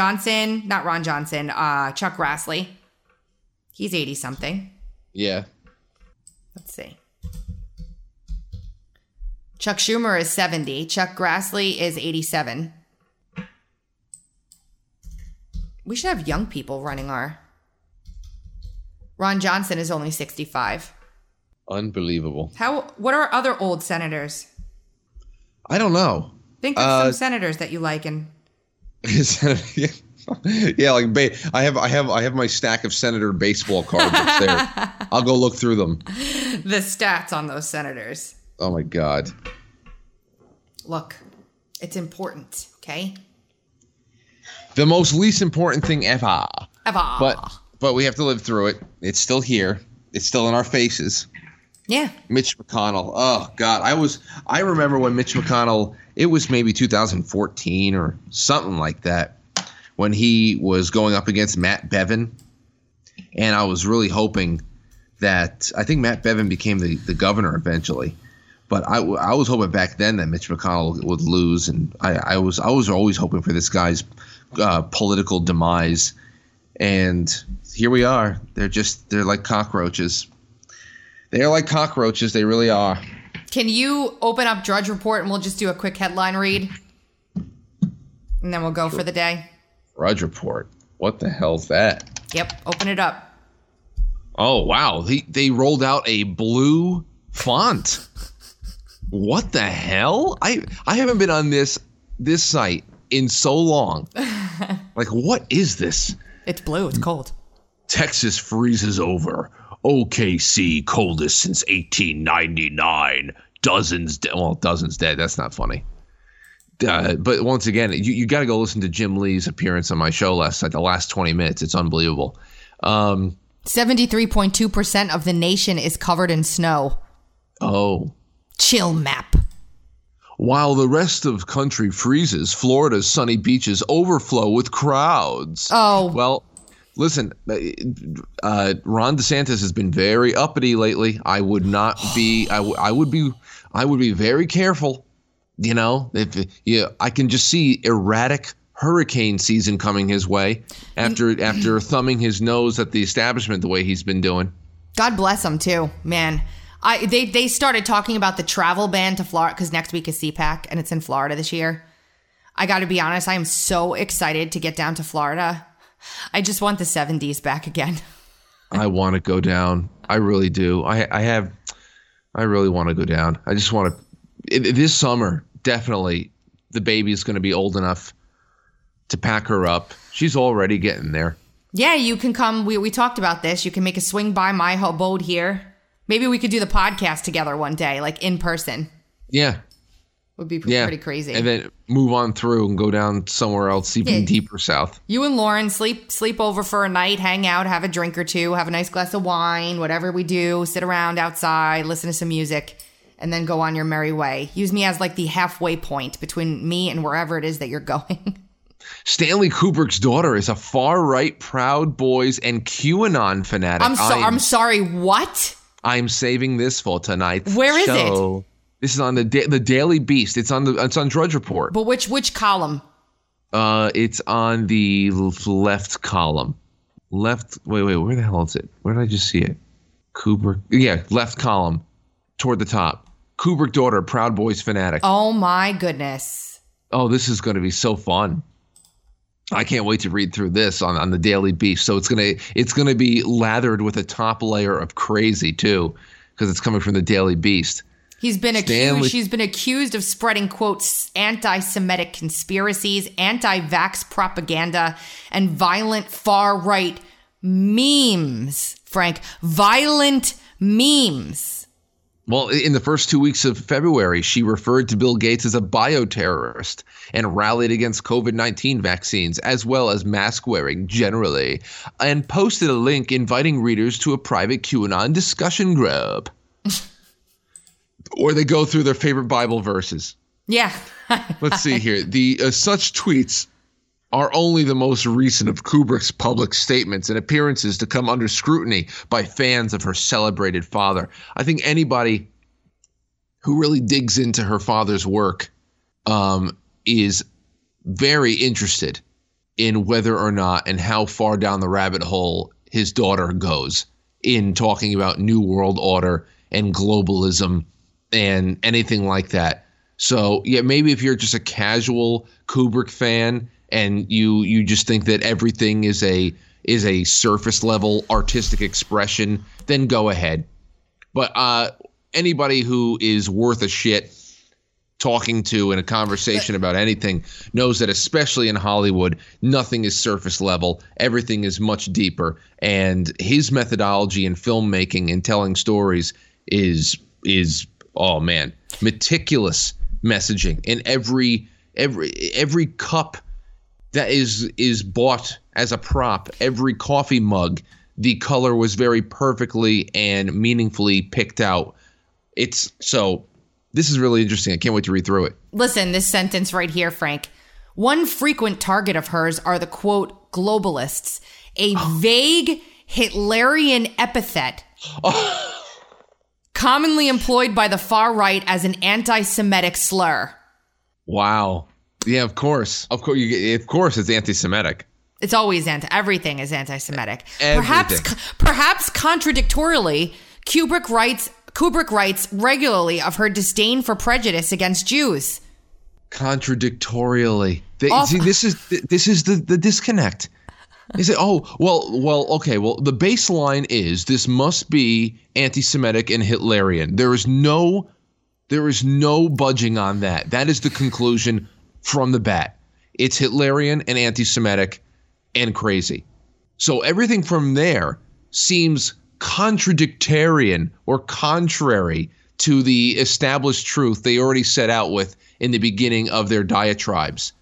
Grassley. He's 80 something. Yeah. Let's see. Chuck Schumer is 70. Chuck Grassley is 87. We should have young people running Ron Johnson is only 65. Unbelievable. What are other old senators? I don't know. Think of some senators that you like and. Yeah, I have my stack of senator baseball cards upstairs. I'll go look through them. The stats on those senators. Oh my God. Look, it's important, okay? The most least important thing ever. Ever. But we have to live through it. It's still here. It's still in our faces. Yeah. Mitch McConnell. Oh God. I remember when Mitch McConnell, it was maybe 2014 or something like that, when he was going up against Matt Bevin. And I was really hoping that, I think Matt Bevin became the governor eventually. But I was hoping back then that Mitch McConnell would lose, and I was always hoping for this guy's political demise. And here we are. They're like cockroaches. They are like cockroaches. They really are. Can you open up Drudge Report and we'll just do a quick headline read, and then we'll go for the day. Drudge Report. What the hell's that? Yep. Open it up. Oh wow. They rolled out a blue font. What the hell? I haven't been on this site in so long. What is this? It's blue. It's cold. Texas freezes over. OKC coldest since 1899. Dozens dead. That's not funny. But once again, you got to go listen to Jim Lee's appearance on my show last night. The last 20 minutes. It's unbelievable. 73.2% of the nation is covered in snow. Oh. Chill map. While the rest of country freezes, Florida's sunny beaches overflow with crowds. Oh. Well, listen, Ron DeSantis has been very uppity lately. I would not be. I would be very careful. You know, I can just see erratic hurricane season coming his way after thumbing his nose at the establishment the way he's been doing. God bless him too, man. They started talking about the travel ban to Florida because next week is CPAC and it's in Florida this year. I got to be honest, I am so excited to get down to Florida. I just want the 70s back again. I want to go down. I really do. I really want to go down. I just want to. This summer, definitely, the baby is going to be old enough to pack her up. She's already getting there. Yeah, you can come. We talked about this. You can make a swing by my abode here. Maybe we could do the podcast together one day, like in person. Yeah. Would be pretty crazy. And then move on through and go down somewhere else, even deeper south. You and Lauren sleep over for a night, hang out, have a drink or two, have a nice glass of wine, whatever we do, sit around outside, listen to some music, and then go on your merry way. Use me as like the halfway point between me and wherever it is that you're going. Stanley Kubrick's daughter is a far-right Proud Boys and QAnon fanatic. I'm sorry, what? I'm saving this for tonight's Where is show. it? This is on the Daily Beast. It's on Drudge Report. But which column? It's on the left column. Left. Wait. Where the hell is it? Where did I just see it? Kubrick. Yeah, left column, toward the top. Kubrick daughter, Proud Boys fanatic. Oh my goodness. Oh, this is going to be so fun. I can't wait to read through this on the Daily Beast. So it's gonna be lathered with a top layer of crazy too, because it's coming from the Daily Beast. She's been accused of spreading, quotes, anti-Semitic conspiracies, anti-vax propaganda, and violent far-right memes, Frank. Violent memes. Well, in the first 2 weeks of February, she referred to Bill Gates as a bioterrorist and rallied against COVID-19 vaccines, as well as mask wearing generally, and posted a link inviting readers to a private QAnon discussion group. Or they go through their favorite Bible verses. Yeah. Let's see here. Such tweets are only the most recent of Kubrick's public statements and appearances to come under scrutiny by fans of her celebrated father. I think anybody who really digs into her father's work is very interested in whether or not and how far down the rabbit hole his daughter goes in talking about New World Order and globalism and anything like that. So, yeah, maybe if you're just a casual Kubrick fan and you just think that everything is a surface level artistic expression, then go ahead. But anybody who is worth a shit talking to in a conversation about anything knows that, especially in Hollywood, nothing is surface level. Everything is much deeper. And his methodology in filmmaking and telling stories is oh man, meticulous messaging. In every cup that is bought as a prop, every coffee mug, the color was very perfectly and meaningfully picked out. This is really interesting. I can't wait to read through it. Listen, this sentence right here, Frank. One frequent target of hers are the, quote, globalists, a vague Hitlerian epithet commonly employed by the far right as an anti-Semitic slur. Wow. Yeah, of course. Of course it's anti-Semitic. It's always everything is anti-Semitic. Perhaps contradictorily, Kubrick writes regularly of her disdain for prejudice against Jews. Contradictorily. See, this is the disconnect. They say, okay, the baseline is this must be anti-Semitic and Hitlerian. There is no budging on that. That is the conclusion from the bat. It's Hitlerian and anti-Semitic and crazy. So everything from there seems contradictarian or contrary to the established truth they already set out with in the beginning of their diatribes.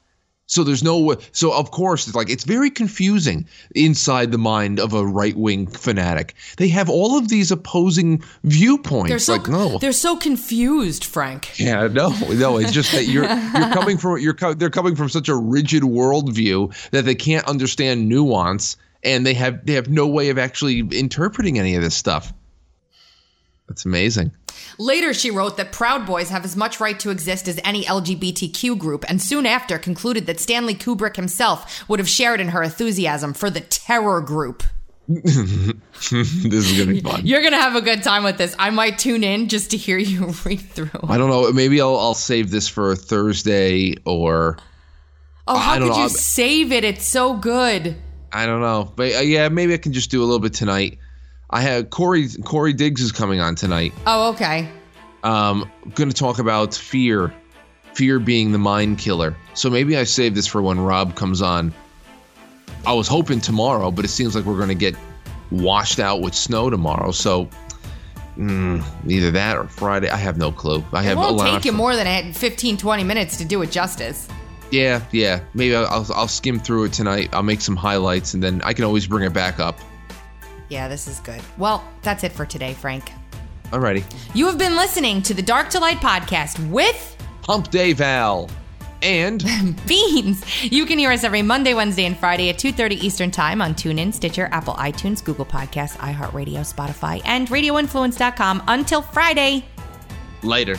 So there's no way. So of course it's very confusing inside the mind of a right-wing fanatic. They have all of these opposing viewpoints. They're so confused, Frank. Yeah, no. It's just that they're coming from such a rigid worldview that they can't understand nuance, and they have no way of actually interpreting any of this stuff. That's amazing. Later, she wrote that Proud Boys have as much right to exist as any LGBTQ group, and soon after concluded that Stanley Kubrick himself would have shared in her enthusiasm for the terror group. This is going to be fun. You're going to have a good time with this. I might tune in just to hear you read through. I don't know. Maybe I'll save this for Thursday or... Oh, how could you save it? It's so good. I don't know. But yeah, maybe I can just do a little bit tonight. I have Corey Diggs is coming on tonight. Oh, okay. Going to talk about fear being the mind killer. So maybe I save this for when Rob comes on. I was hoping tomorrow, but it seems like we're going to get washed out with snow tomorrow. So either that or Friday. I have no clue. It won't take you more than 15, 20 minutes to do it justice. Yeah. Maybe I'll skim through it tonight. I'll make some highlights, and then I can always bring it back up. Yeah, this is good. Well, that's it for today, Frank. Alrighty. You have been listening to the Dark to Light podcast with Hump Day Val and Beans. You can hear us every Monday, Wednesday, and Friday at 2:30 Eastern Time on TuneIn, Stitcher, Apple iTunes, Google Podcasts, iHeartRadio, Spotify, and RadioInfluence.com. Until Friday. Later.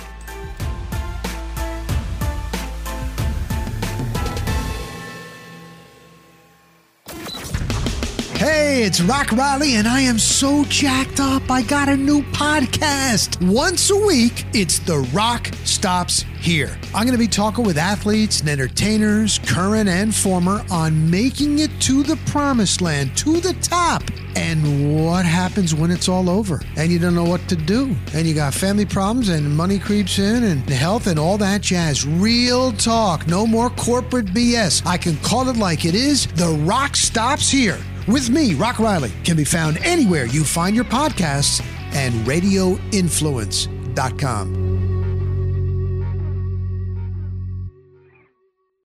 Hey, it's Rock Riley, and I am so jacked up. I got a new podcast. Once a week, it's The Rock Stops Here. I'm going to be talking with athletes and entertainers, current and former, on making it to the promised land, to the top, and what happens when it's all over, and you don't know what to do, and you got family problems, and money creeps in, and health, and all that jazz. Real talk. No more corporate BS. I can call it like it is. The Rock Stops Here. With me, Rock Riley, can be found anywhere you find your podcasts and radioinfluence.com.